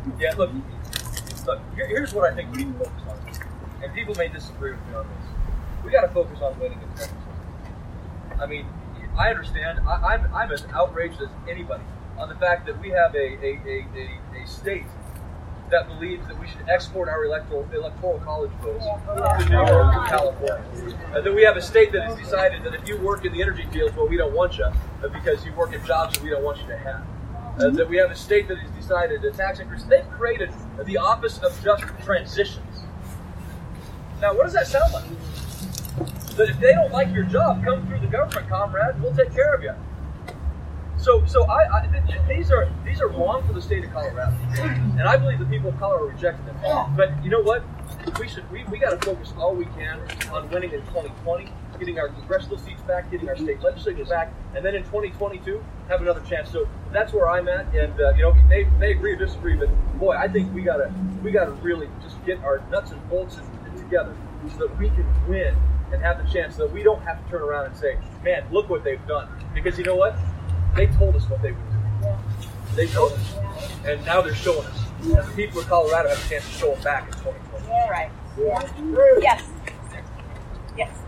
Yeah, look, here's what I think we need to focus on. And people may disagree with me on this. We got to focus on winning in Texas. I mean, I understand. I'm as outraged as anybody on the fact that we have a state that believes that we should export our electoral college votes to New York and California. And then we have a state that has decided that if you work in the energy fields, well, we don't want you because you work in jobs that we don't want you to have. That we have a state that has decided that tax increases. They've created the Office of Just Transitions. Now, what does that sound like? That if they don't like your job, come through the government, comrade. We'll take care of you. So these are wrong for the state of Colorado, and I believe the people of Colorado rejected them. But you know what? We got to focus all we can on winning in 2020, getting our congressional seats back, getting our state legislatures back, and then in 2022 have another chance. So that's where I'm at, and they agree or disagree, but boy, I think we gotta really just get our nuts and bolts together so that we can win and have the chance, so that we don't have to turn around and say, man, look what they've done. Because you know what? They told us what they would do. Yeah. They told us. And now they're showing us. Yeah. And the people of Colorado have a chance to show them back in 2020. Yeah. Right. Yeah. Yes. Yes.